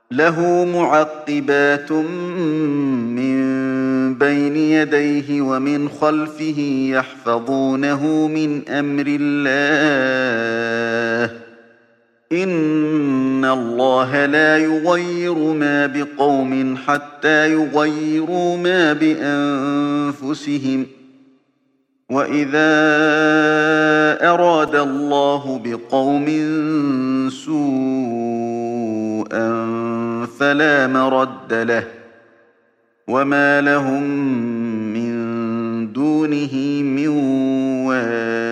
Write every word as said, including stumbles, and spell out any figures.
له معقبات من بين يديه ومن خلفه يحفظونه من أمر الله إن الله لا يغير ما بقوم حتى يغيروا ما بأنفسهم وإذا أراد الله بقوم سوءا فلا مرد له وما لهم من دونه من وال